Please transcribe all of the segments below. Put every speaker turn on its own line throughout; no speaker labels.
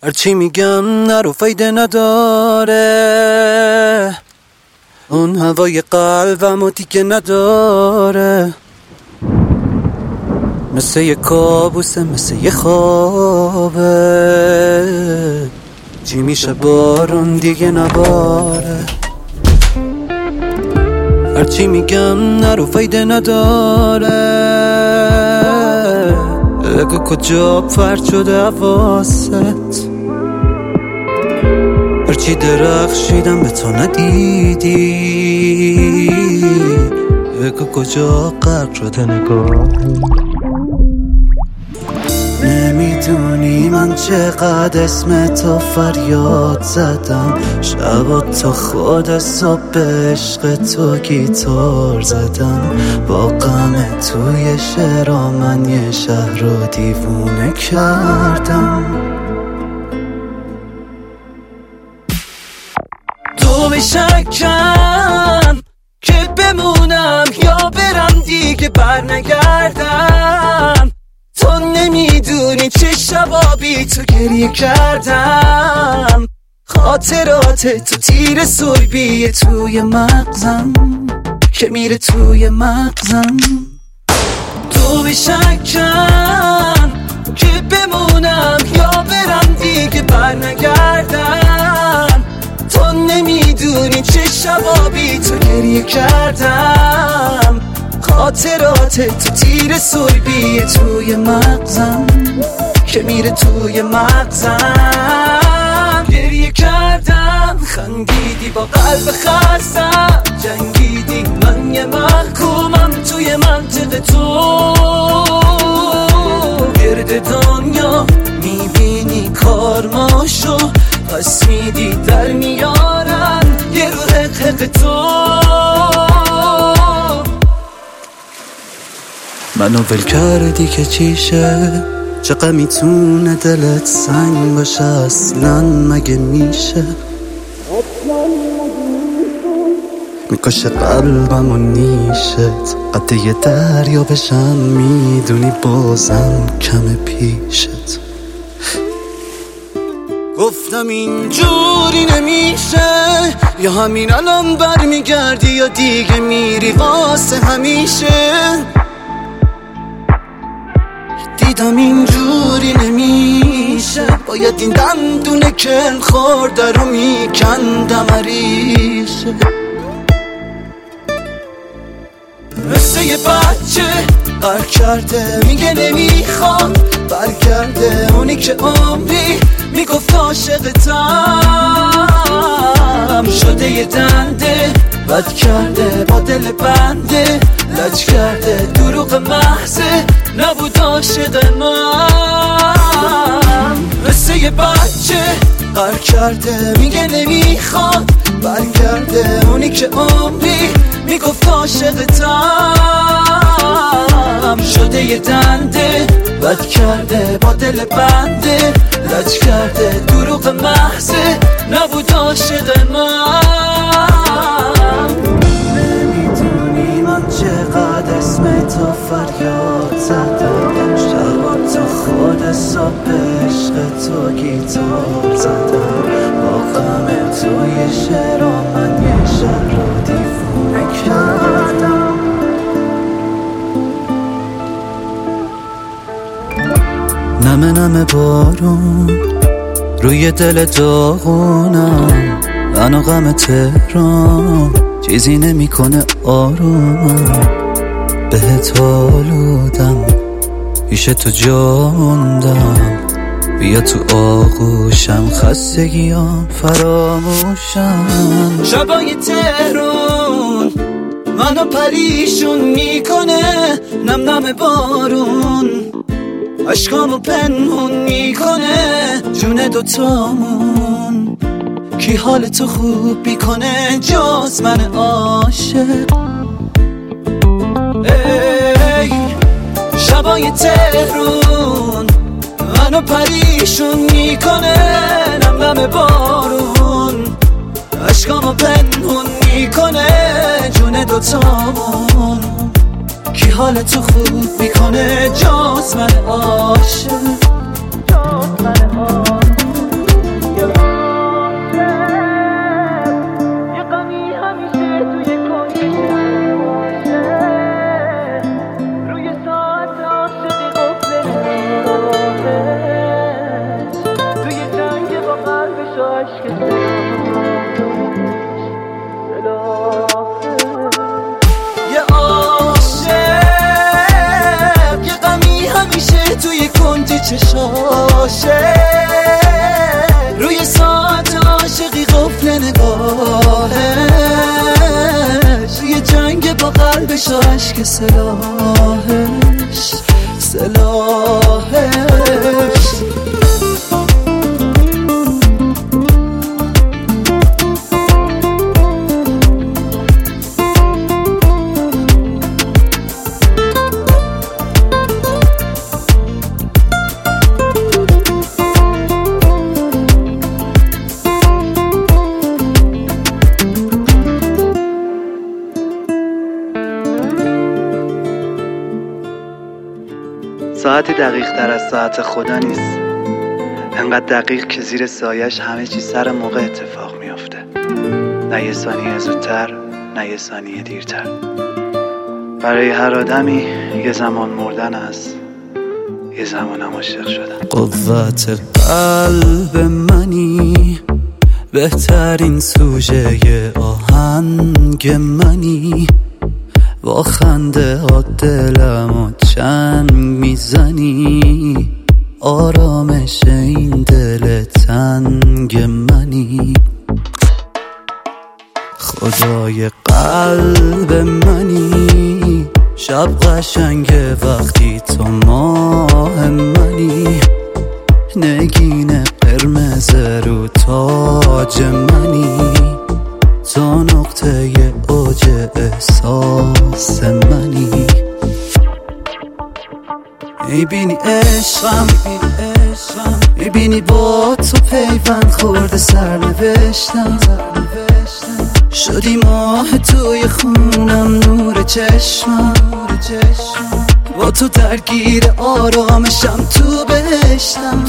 هرچی میگم نرو فایده نداره، اون هوای قلبمو دیگه نداره. مثل یه کابوسه، مثل یه خوابه، چی میشه بارون دیگه نباره. هرچی میگم نرو فایده نداره، بگو کجا پرت شده حواست. هرچی درخشیدم به تو ندیدی، بگو کجا غرق شده نگاهی. نمیدونی من چقدر اسم تو فریاد زدم، شبا تا خود صبح به عشق تو گیتار زدم. با غم توی شعرها من یه شهر رو دیوونه کردم. تو به شکم که بمونم یا برم دیگه برنگردم. تو نمیدونی چه شبا بی تو گریه کردم. خاطرات تو تیر سربیه توی مغزم که میره توی مغزم. تو به شکم که بمونم یا برم دیگه برنگردم. تو نمیدونی چه شبا بی تو گریه کردم. خاطرات تو تیر سربیه توی مغزم که میره توی مغزم. گریه کردم، خندیدی با قلب خستم، جنگیدی من یه محکومم توی منطقه تو. گرد دنیا میبینی کارماشو، پس میدی در میارن یه رو حق تو. منو ول کردی که چیشه، چقدر میتونه دلت سنگ باشه اصلا مگه میشه. میکشه قلبم و نیشت، قد یه دریا بشم میدونی بازم کم پیشت. گفتم اینجوری نمیشه، یا همین الان برمیگردی یا دیگه میری واسه همیشه. دیدم اینجوری نمیشه، باید این دندونه کل خورده رو میکندم ریشه. مثل یه بچه قر کرده میگه نمیخواد برگرده، اونی که عمری میگفت عاشقتم. شده یه دنده بد کرده با دل بنده، لج کرده دروغ محضه نبود عاشق من. مثل یه بچه قر کرده میگه نمیخواد برگرده، اونی که عمری میگفت عاشقتم. شده یه دنده بد کرده با دل بنده، لج کرده دروغ محضه نبود عاشق من. نمیدونی من چقدر اسم تو فریاد زدم، شبا تا خود صبح به عشق تو گیتار زدم. با غم توی شعرها من یه شهر رو دیوونه کردم. نمه نمه بارون روی دل داغونم، من و غم تهران چیزی نمیکنه آروم. بهت آلودم پیش تو جاندم، بیا تو آغوشم خستگیام فراموشم. شبای تهران منو پریشون میکنه، نم نم بارون عشقامو پنهون میکنه. جون دوتامون کی حال تو خوب میکنه جز من عاشق. ای شبای تهرون منو پریشون میکنه، نم نم بارون عشقامو پنهون میکنه. جون دوتامون کی حال تو خوب میکنه جز من عاشق. سلاحش
ساعتی دقیق تر از ساعت خدا نیست، انقدر دقیق که زیر سایش همه چی سر موقع اتفاق میافته، نه یه ثانیه زودتر نه یه ثانیه دیرتر. برای هر آدمی یه زمان مردن است، یه زمانم عاشق شدن.
قوت قلب منی، بهترین سوژه آهنگ منی، با خنده ها دلمو چنگ میزنی، آرامش این دل تنگ منی. خدای قلب منی، شب قشنگه وقتی تو ماه منی، نگین قرمز رو تاج منی، تو نقطه اوج احساس منی. میبینی عشقم، میبینی با تو پیوند خورده سرنوشتم، شدی ماه توی خونم، نور چشمم، با تو درگیر آرامشم، تو بهشتم.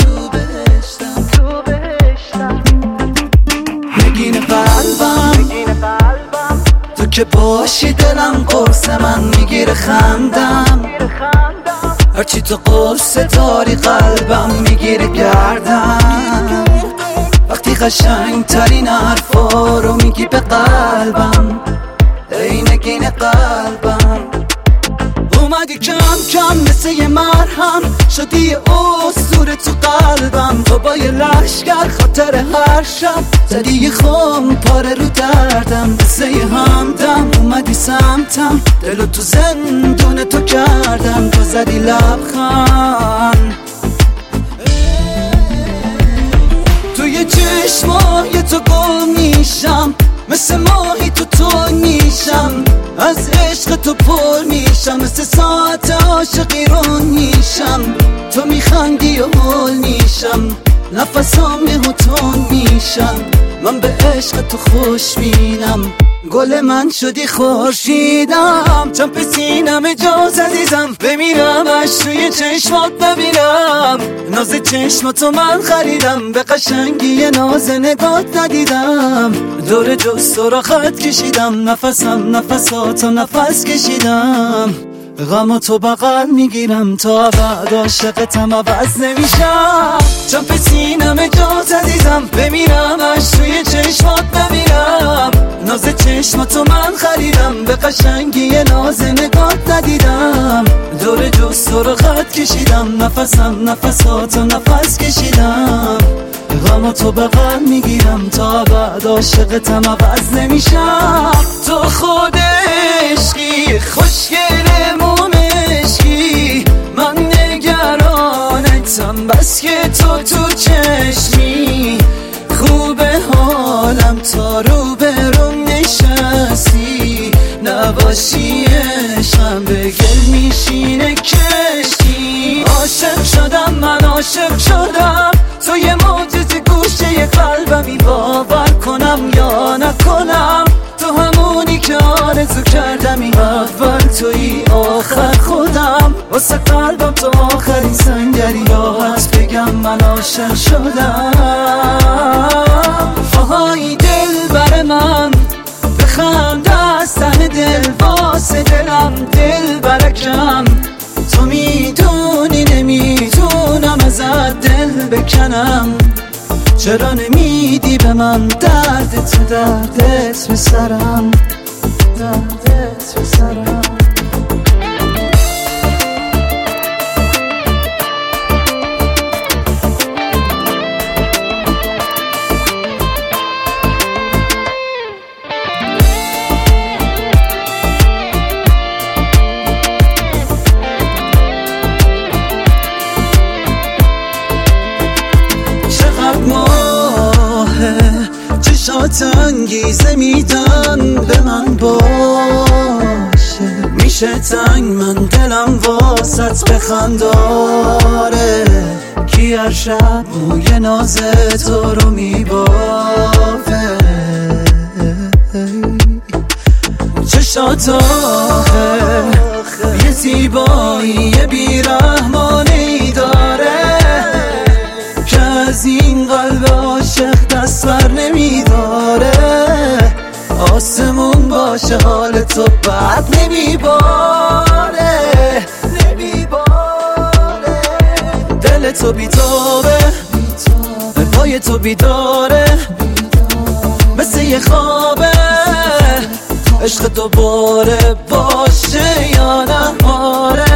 نگین قلبم، تو که باشی دلم قرص من میگیره خندم، هرچی تو قرص داری قلبم میگیره گردم. وقتی قشنگ ترین حرفا رو میگی به قلبم، ای نگین قلبم. اومدی کم کم مثل یه مرهم، شدی یه اسطوره تو قلبم، تو با یه لشگر خاطر هر شب زدی یه خم پاره رو دردم. مثل یه همدم اومدی سمتم، دلو تو زندون تو کردم، تو زدی لبخند توی چشمای تو گم میشم، مثل ماهی تو میشم، از عشق تو پر میشم، مثل ساعت عاشقی رون میشم، تو میخندی و حل میشم، نفسام یهوتون میشم، من به عشق تو خوش بینم، گل من شدی خورشیدم، چم به سینم اجاز عزیزم، بمیرم اش توی چشمات ببینم، ناز چشماتو من خریدم، به قشنگی ناز نگات ندیدم، دور جز تو را خط کشیدم، نفساتو نفس کشیدم، غم تو بغل میگیرم، تا بعد عاشقتم عوض نمیشم، چم به سینم اجاز عزیزم، بمیرم اش توی چشمات ببینم، ناز چشماتو من خریدم، به قشنگی ناز نگات ندیدم، دور جز تو رو خط کشیدم، نفساتو نفس کشیدم، غم تو بغل میگیرم، تا بعد عاشقتم عوض نمیشم. تو خود عشقی، خوشگل مومشکی، من نگرانتم، بس که تو چشمی، خوبه حالم تا رو برم نشستی، نباشی عشقم به گل میشینه کشتی. عاشق شدم من، عاشق شدم، تو یه معجزه گوشه قلبمی، باور کنم یا نکنم، تو همونی که آرزو کردمی، اول توی آخر خودم، واسه قلبم تو آخرین سنگری، راحت بگم من عاشق شدم. آهای دل بر من بخند از ته دل، واسه دلم دل برکم، تو میدونی نمیتونم ازت دل بکنم، چرا نمیدی به من درد تو دردت به سرم، دردت به سرم. چشمات انگیزه میدن به من باشه، میشه تنگ من دلم واسط بخنداره، کی هر شب موی ناز تو رو میبافه، چشات آخه یه زیبایی بیرحمانی داره که از این قلب عاشق دست بر نمیداره، آسمون باشه حال تو بد نمیباره، دل تو بیتابه پای تو بیداره، مثل یه خوابه عشق دوباره باشه یا نه؟ آره